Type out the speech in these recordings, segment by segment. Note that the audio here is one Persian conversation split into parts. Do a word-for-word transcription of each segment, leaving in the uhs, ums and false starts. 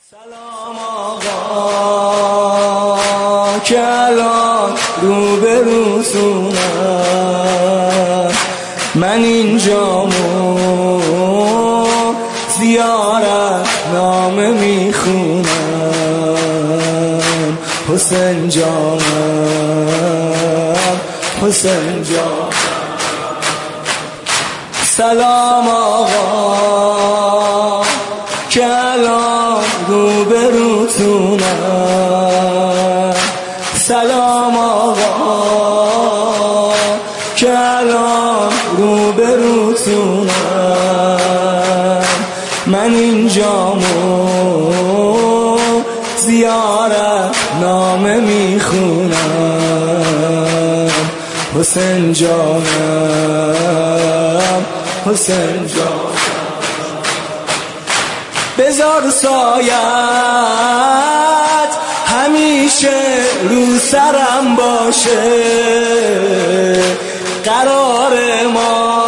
سلام آقا که الان رو به روتونم، من اینجامو زیارت نامه میخونم. حسین جانم، حسین جانم. سلام آقا که الان رو به روتونم، سلام آقا که الان رو به روتونم، من اینجامو زیارت نامه میخونم. حسین جانم، حسین جانم. بذار سایت همیشه رو سرم باشه، قرار ما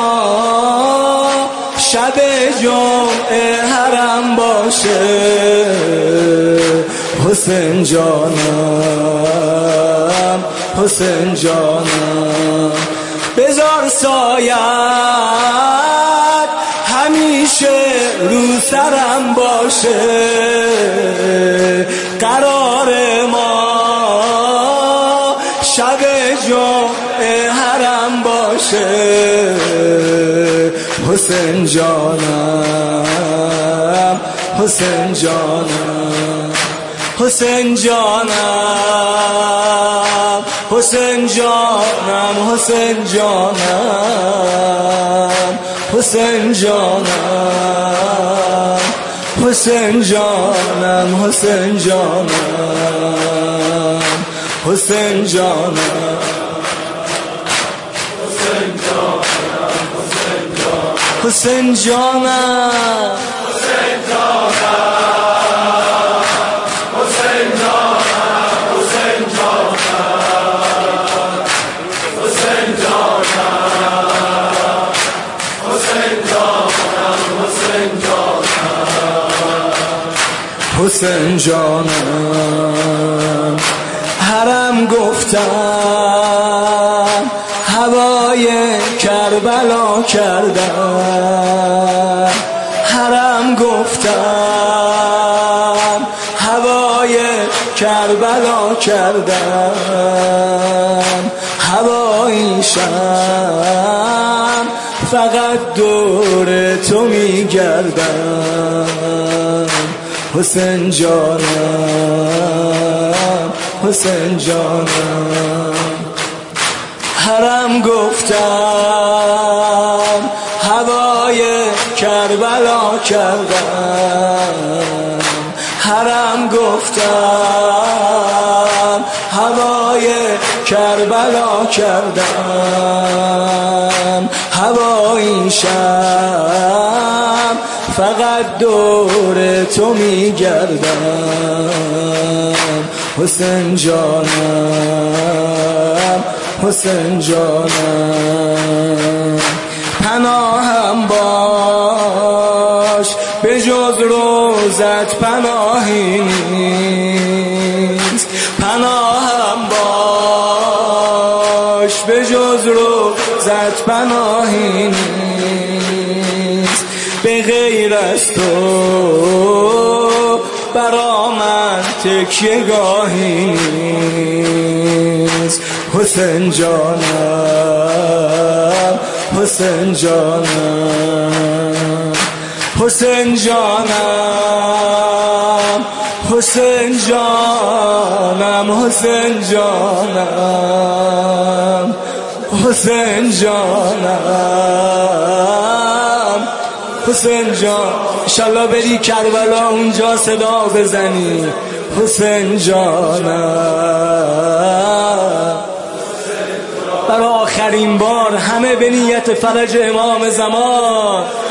شب جمعه حرم باشه. حسین جانم، حسین جانم. بذار سایت همیشه رو سرم باشه، قرار ما شب جمعه حرم باشه. حسین جانم، حسین جانم. حسین جانم، حسین جانم. حسین جانم، حسین جانم. حسین جانم، حسین جانم. حسین جانم، حسین جانم. حسین جانم، حسین حسین جانم. حرم گفتم هوای کربلا کردم، حرم گفتم هوای کربلا کردم، هواییشم فقط دور تو میگردم. حسین جانم، حسین جانم. حرم گفتم هوای کربلا کردم، حرم گفتم هوای کربلا کردم، هواییشم فقط دور تو میگردم. حسین جانم، حسین جانم. پناهم باش به جز روزت پناهی نیست، پناهم باش به جز روزت پناهی نیست. به غیر از تو برا من تکیه گاهی نیست. حسین جانم، حسین جانم. حسین جانم، حسین جانم. حسین جانم، حسین جانم. حسین جان، انشالله بری کربلا اونجا صدا بزنی. حسین جانم. برای آخرین بار همه به نیت فرج امام زمان